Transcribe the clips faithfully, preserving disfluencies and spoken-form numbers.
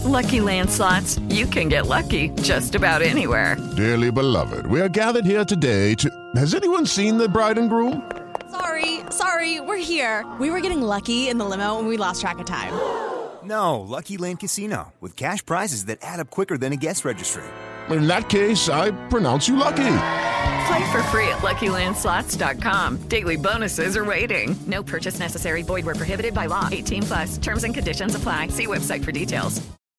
Lucky Land Slots, you can get lucky just about anywhere. Dearly beloved, we are gathered here today to... Has anyone seen the bride and groom? Sorry, sorry, we're here. We were getting lucky in the limo and we lost track of time. No, Lucky Land Casino, with cash prizes that add up quicker than a guest registry. In that case, I pronounce you lucky. Play for free at lucky land slots dot com. Daily bonuses are waiting. No purchase necessary. Void where prohibited by law. eighteen plus. Terms and conditions apply. See website for details.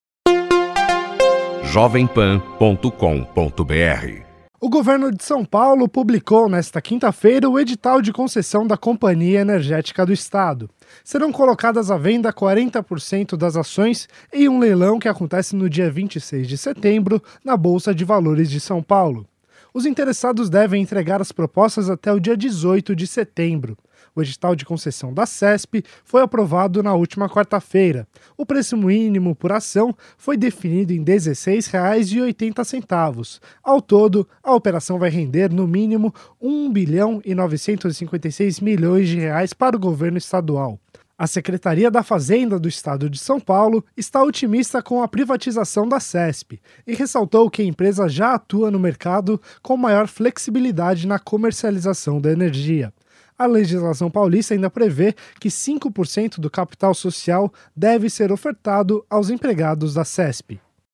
jovem pan ponto com ponto b r. O governo de São Paulo publicou nesta quinta-feira o edital de concessão da Companhia Energética do Estado. Serão colocadas à venda quarenta por cento das ações em um leilão que acontece no dia vinte e seis de setembro na Bolsa de Valores de São Paulo. Os interessados devem entregar as propostas até o dia dezoito de setembro. O edital de concessão da CESP foi aprovado na última quarta-feira. O preço mínimo por ação foi definido em dezesseis reais e oitenta centavos. Ao todo, a operação vai render, no mínimo, um bilhão e novecentos e cinquenta e seis milhões de reais para o governo estadual. A Secretaria da Fazenda do Estado de São Paulo está otimista com a privatização da CESP e ressaltou que a empresa já atua no mercado com maior flexibilidade na comercialização da energia. A legislação paulista ainda prevê que cinco por cento do capital social deve ser ofertado aos empregados da CESP.